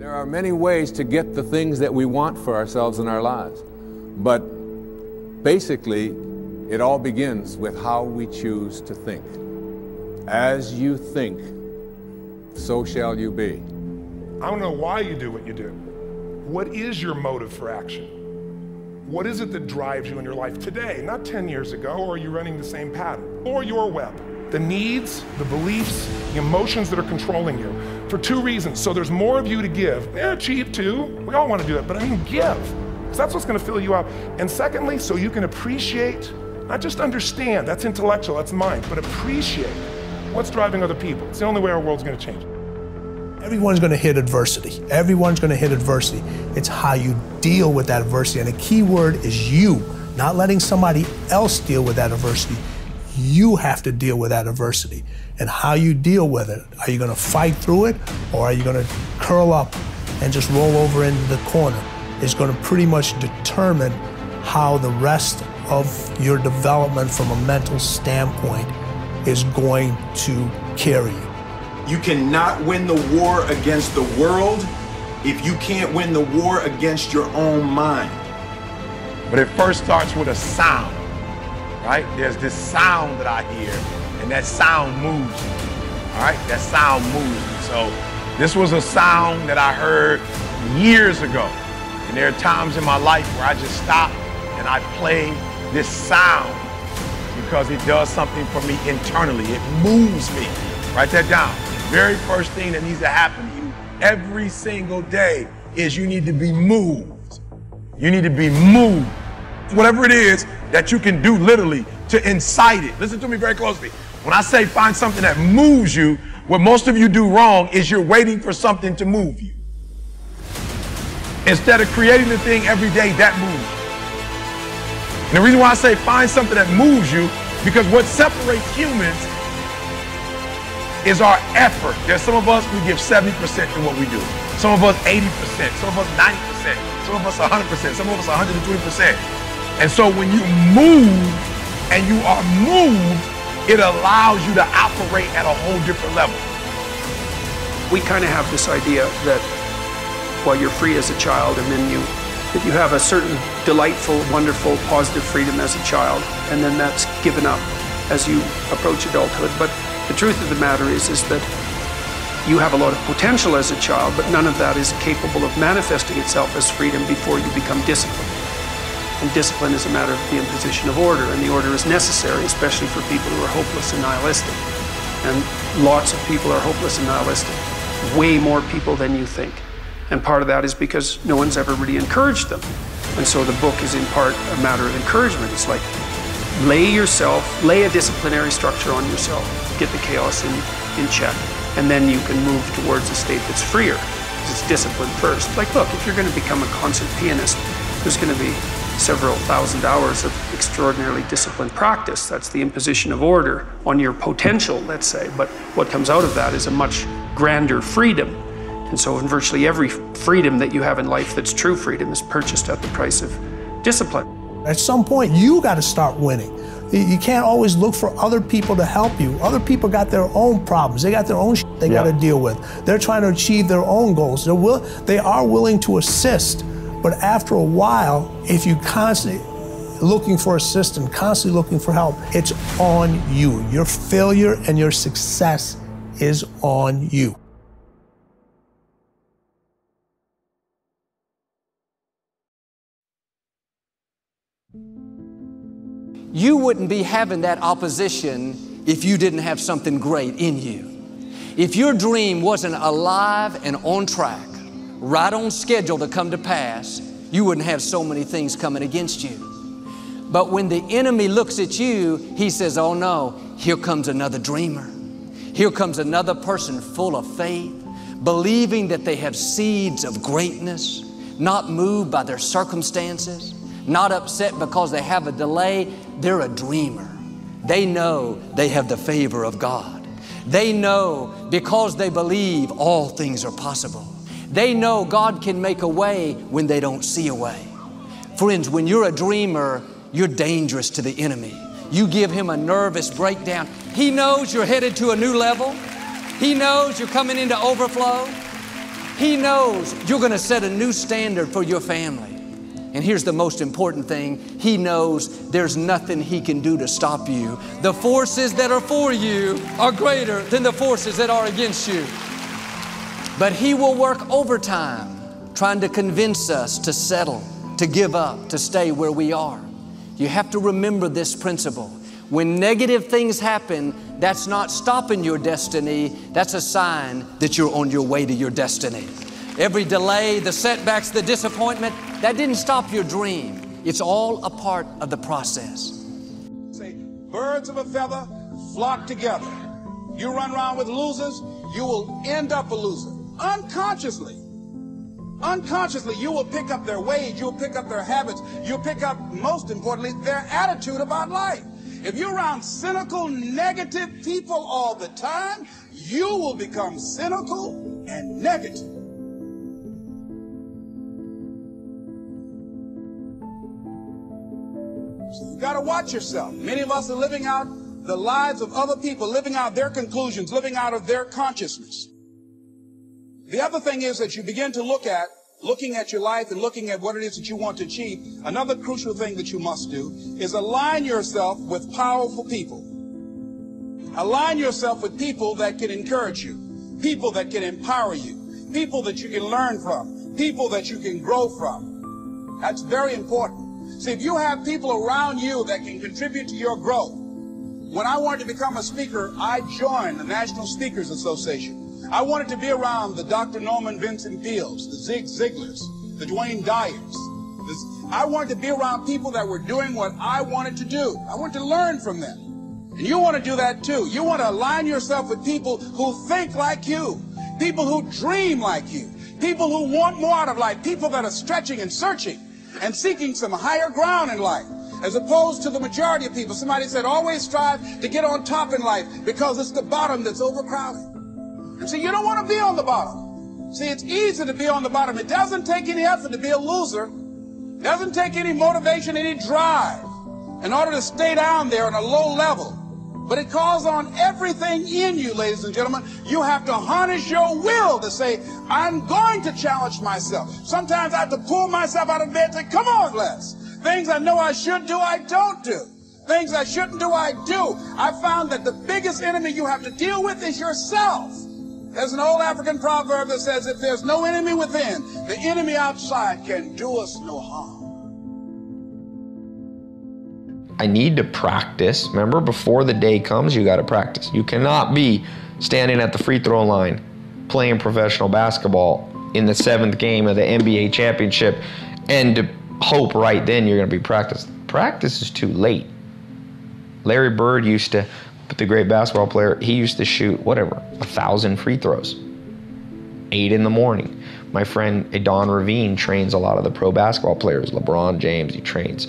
There are many ways to get the things that we want for ourselves in our lives. But basically, it all begins with how we choose to think. As you think, so shall you be. I don't know why you do what you do. What is your motive for action? What is it that drives you in your life today, not 10 years ago, or are you running the same pattern? Or your web? The needs, the beliefs, the emotions that are controlling you. For two reasons. So there's more of you to give. Achieve too. We all want to do it, but I mean give. Because that's what's going to fill you up. And secondly, so you can appreciate, not just understand, that's intellectual, that's mind, but appreciate what's driving other people. It's the only way our world's going to change. Everyone's going to hit adversity. Everyone's going to hit adversity. It's how you deal with that adversity. And the key word is you, not letting somebody else deal with that adversity. You have to deal with that adversity. And how you deal with it. Are you going to fight through it, or are you going to curl up and just roll over into the corner? It's going to pretty much determine how the rest of your development from a mental standpoint is going to carry you. You cannot win the war against the world if you can't win the war against your own mind. But it first starts with a sound, right? There's this sound that I hear, and that sound moves me, all right? That sound moves me. So this was a sound that I heard years ago. And there are times in my life where I just stop and I play this sound because it does something for me internally. It moves me. Write that down. Very first thing that needs to happen to you every single day is you need to be moved. You need to be moved. Whatever it is that you can do literally to incite it. Listen to me very closely. When I say find something that moves you, what most of you do wrong is you're waiting for something to move you. Instead of creating the thing every day that moves you. And the reason why I say find something that moves you, because what separates humans is our effort. There's some of us, we give 70% in what we do. Some of us 80%, some of us 90%, some of us 100%, some of us 120%. And so when you move and you are moved, it allows you to operate at a whole different level. We kind of have this idea that while you're free as a child, and then that you have a certain delightful, wonderful, positive freedom as a child, and then that's given up as you approach adulthood. But the truth of the matter is that you have a lot of potential as a child, but none of that is capable of manifesting itself as freedom before you become disciplined. And discipline is a matter of the imposition of order, and the order is necessary, especially for people who are hopeless and nihilistic. And lots of people are hopeless and nihilistic. Way more people than you think. And part of that is because no one's ever really encouraged them. And so the book is in part a matter of encouragement. It's like, lay a disciplinary structure on yourself, get the chaos in check, and then you can move towards a state that's freer, because it's discipline first. Like, look, if you're going to become a concert pianist, there's going to be several thousand hours of extraordinarily disciplined practice. That's the imposition of order on your potential, let's say. But what comes out of that is a much grander freedom. And so in virtually every freedom that you have in life that's true freedom is purchased at the price of discipline. At some point, you got to start winning. You can't always look for other people to help you. Other people got their own problems. They got their own shit they got to deal with. They're trying to achieve their own goals. They are willing to assist, but after a while, if you constantly looking for assistance, constantly looking for help, it's on you. Your failure and your success is on you. You wouldn't be having that opposition if you didn't have something great in you. If your dream wasn't alive and on track, right on schedule to come to pass, you wouldn't have so many things coming against you. But when the enemy looks at you, he says, oh no, here comes another dreamer. Here comes another person full of faith, believing that they have seeds of greatness, not moved by their circumstances, not upset because they have a delay. They're a dreamer. They know they have the favor of God. They know because they believe all things are possible. They know God can make a way when they don't see a way. Friends, when you're a dreamer, you're dangerous to the enemy. You give him a nervous breakdown. He knows you're headed to a new level. He knows you're coming into overflow. He knows you're going to set a new standard for your family. And here's the most important thing. He knows there's nothing He can do to stop you. The forces that are for you are greater than the forces that are against you. But He will work overtime trying to convince us to settle, to give up, to stay where we are. You have to remember this principle. When negative things happen, that's not stopping your destiny. That's a sign that you're on your way to your destiny. Every delay, the setbacks, the disappointment, that didn't stop your dream. It's all a part of the process. Say, birds of a feather flock together. You run around with losers, you will end up a loser. Unconsciously, you will pick up their ways, you'll pick up their habits, you'll pick up, most importantly, their attitude about life. If you're around cynical, negative people all the time, you will become cynical and negative. So you got to watch yourself. Many of us are living out the lives of other people, living out their conclusions, living out of their consciousness. The other thing is that you begin to looking at your life and looking at what it is that you want to achieve. Another crucial thing that you must do is align yourself with powerful people. Align yourself with people that can encourage you, people that can empower you, people that you can learn from, people that you can grow from. That's very important. See, if you have people around you that can contribute to your growth. When I wanted to become a speaker, I joined the National Speakers Association. I wanted to be around the Dr. Norman Vincent Peales, the Zig Ziglars, the Dwayne Dyers. I wanted to be around people that were doing what I wanted to do. I wanted to learn from them. And you want to do that too. You want to align yourself with people who think like you, people who dream like you, people who want more out of life, people that are stretching and searching and seeking some higher ground in life, as opposed to the majority of people. Somebody said, always strive to get on top in life because it's the bottom that's overcrowded. And see, you don't want to be on the bottom. See, it's easy to be on the bottom. It doesn't take any effort to be a loser. It doesn't take any motivation, any drive in order to stay down there on a low level. But it calls on everything in you, ladies and gentlemen. You have to harness your will to say, I'm going to challenge myself. Sometimes I have to pull myself out of bed and say, come on, Les. Things I know I should do, I don't do. Things I shouldn't do, I do. I found that the biggest enemy you have to deal with is yourself. There's an old African proverb that says, if there's no enemy within, the enemy outside can do us no harm. I need to practice. Remember, before the day comes, you got to practice. You cannot be standing at the free throw line playing professional basketball in the 7th game of the NBA championship and to hope right then you're going to be practicing. Practice is too late. Larry Bird used to, the great basketball player, he used to shoot, 1,000 free throws, 8 in the morning. My friend Don Ravine trains a lot of the pro basketball players. LeBron James, he trains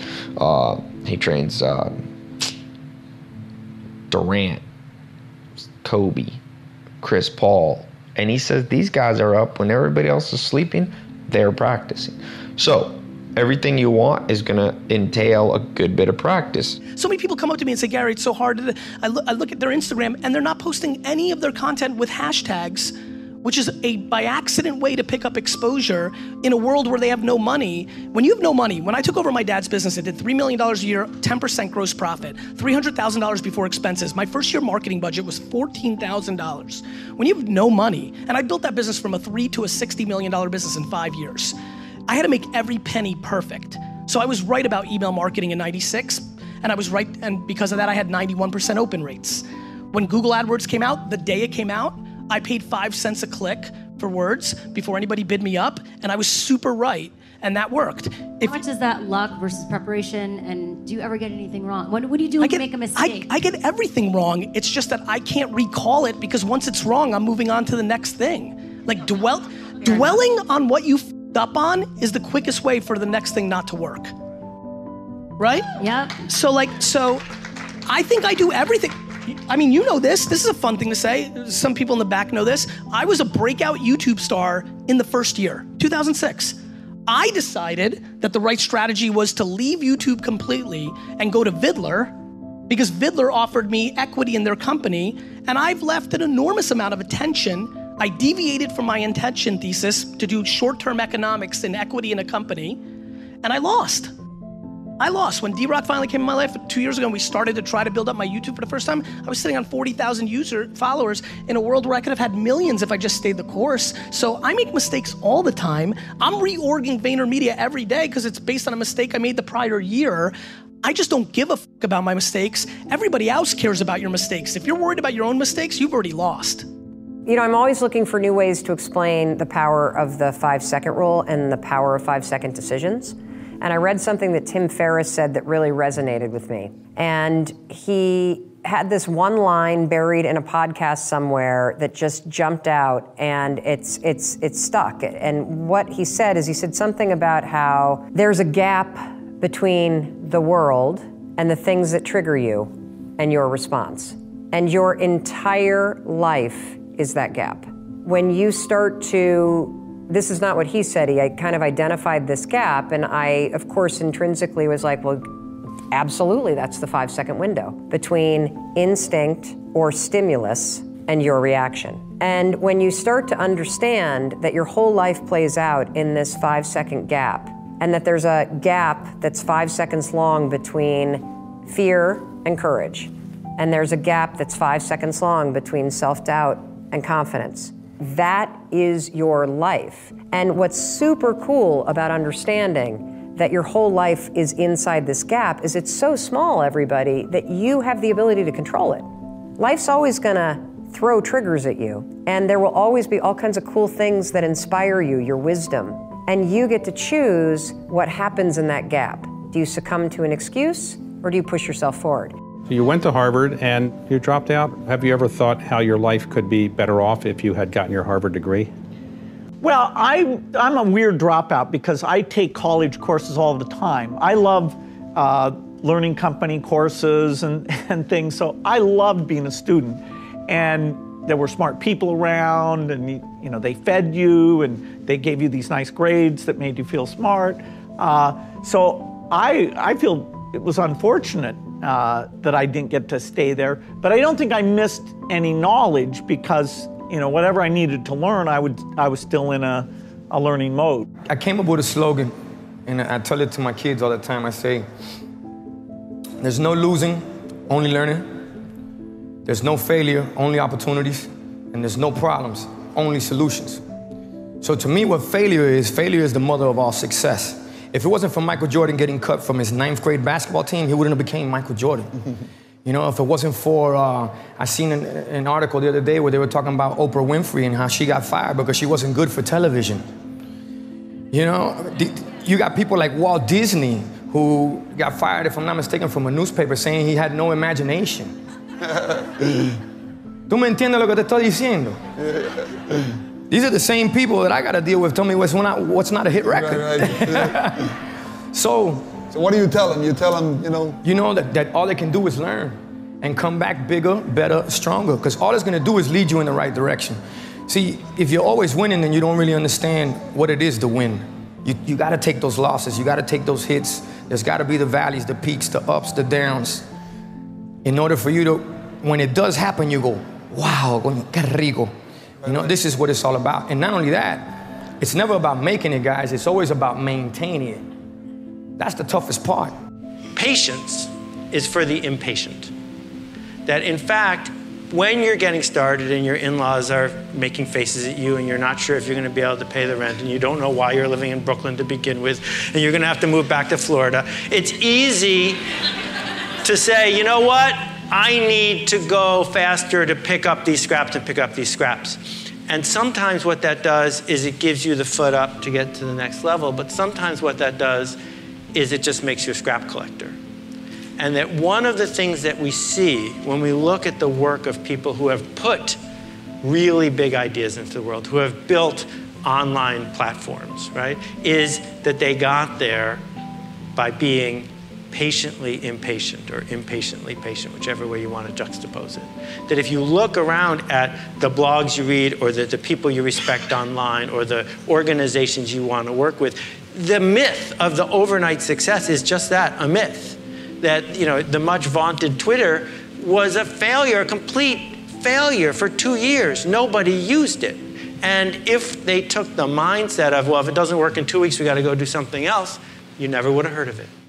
Durant, Kobe, Chris Paul. And he says these guys are up when everybody else is sleeping, they're practicing. So everything you want is gonna entail a good bit of practice. So many people come up to me and say, Gary, it's so hard. I look at their Instagram and they're not posting any of their content with hashtags, which is a by accident way to pick up exposure in a world where they have no money. When you have no money, when I took over my dad's business, I did $3 million a year, 10% gross profit, $300,000 before expenses. My first year marketing budget was $14,000. When you have no money, and I built that business from a $3 to a $60 million business in 5 years, I had to make every penny perfect. So I was right about email marketing in '96, and I was right, and because of that, I had 91% open rates. When Google AdWords came out, the day it came out, I paid 5 cents a click for words before anybody bid me up, and I was super right, and that worked. How much is that luck versus preparation, and do you ever get anything wrong? What do you do when you make a mistake? I get everything wrong. It's just that I can't recall it because once it's wrong, I'm moving on to the next thing. Like dwelling on what you f***ed up on is the quickest way for the next thing not to work. Right? Yep. So I think I do everything. I mean, you know this. This is a fun thing to say. Some people in the back know this. I was a breakout YouTube star in the first year, 2006. I decided that the right strategy was to leave YouTube completely and go to Vidler because Vidler offered me equity in their company, and I've left an enormous amount of attention. I deviated from my intention thesis to do short-term economics and equity in a company, and I lost. When D-Rock finally came in my life 2 years ago and we started to try to build up my YouTube for the first time, I was sitting on 40,000 followers in a world where I could have had millions if I just stayed the course. So I make mistakes all the time. I'm reorging VaynerMedia every day because it's based on a mistake I made the prior year. I just don't give a fuck about my mistakes. Everybody else cares about your mistakes. If you're worried about your own mistakes, you've already lost. You know, I'm always looking for new ways to explain the power of the 5-second rule and the power of 5-second decisions. And I read something that Tim Ferriss said that really resonated with me. And he had this one line buried in a podcast somewhere that just jumped out, and it's stuck. And what he said is, he said something about how there's a gap between the world and the things that trigger you and your response. And your entire life is that gap. When you start to, this is not what he said, I kind of identified this gap, and I, of course, intrinsically was like, well, absolutely, that's the 5-second window between instinct or stimulus and your reaction. And when you start to understand that your whole life plays out in this 5-second gap, and that there's a gap that's 5 seconds long between fear and courage, and there's a gap that's 5 seconds long between self-doubt and confidence, that is your life. And what's super cool about understanding that your whole life is inside this gap is it's so small, everybody, that you have the ability to control it. Life's always gonna throw triggers at you, and there will always be all kinds of cool things that inspire you, your wisdom, and you get to choose what happens in that gap. Do you succumb to an excuse, or do you push yourself forward? You went to Harvard and you dropped out. Have you ever thought how your life could be better off if you had gotten your Harvard degree? Well, I'm a weird dropout because I take college courses all the time. I love learning company courses and things, so I loved being a student. And there were smart people around, and you know, they fed you and they gave you these nice grades that made you feel smart. So I feel it was unfortunate that I didn't get to stay there, but I don't think I missed any knowledge because, you know, whatever I needed to learn, I was still in a learning mode. I came up with a slogan, and I tell it to my kids all the time. I say, there's no losing, only learning. There's no failure, only opportunities. And there's no problems, only solutions. So to me, what failure is the mother of all success. If it wasn't for Michael Jordan getting cut from his 9th grade basketball team, he wouldn't have became Michael Jordan. You know, if it wasn't for, I seen an article the other day where they were talking about Oprah Winfrey and how she got fired because she wasn't good for television. You know, you got people like Walt Disney who got fired, if I'm not mistaken, from a newspaper saying he had no imagination. ¿Tú me entiendes lo que te estoy diciendo? These are the same people that I got to deal with. Tell me what's not a hit record. Right. So what do you tell them? You tell them, you know that all they can do is learn and come back bigger, better, stronger. Because all it's going to do is lead you in the right direction. See, if you're always winning, then you don't really understand what it is to win. You got to take those losses. You got to take those hits. There's got to be the valleys, the peaks, the ups, the downs. In order for you to, when it does happen, you go, wow, qué rico. You know, this is what it's all about. And not only that, it's never about making it, guys. It's always about maintaining it. That's the toughest part. Patience is for the impatient. That in fact, when you're getting started and your in-laws are making faces at you and you're not sure if you're going to be able to pay the rent and you don't know why you're living in Brooklyn to begin with and you're going to have to move back to Florida, it's easy to say, you know what? I need to go faster to pick up these scraps and pick up these scraps. And sometimes what that does is it gives you the foot up to get to the next level, but sometimes what that does is it just makes you a scrap collector. And that one of the things that we see when we look at the work of people who have put really big ideas into the world, who have built online platforms, right, is that they got there by being patiently impatient or impatiently patient, whichever way you want to juxtapose it. That if you look around at the blogs you read or the people you respect online or the organizations you want to work with, the myth of the overnight success is just that, a myth. That, you know, the much vaunted Twitter was a failure, a complete failure for 2 years. Nobody used it. And if they took the mindset of, well, if it doesn't work in 2 weeks, we got to go do something else, you never would have heard of it.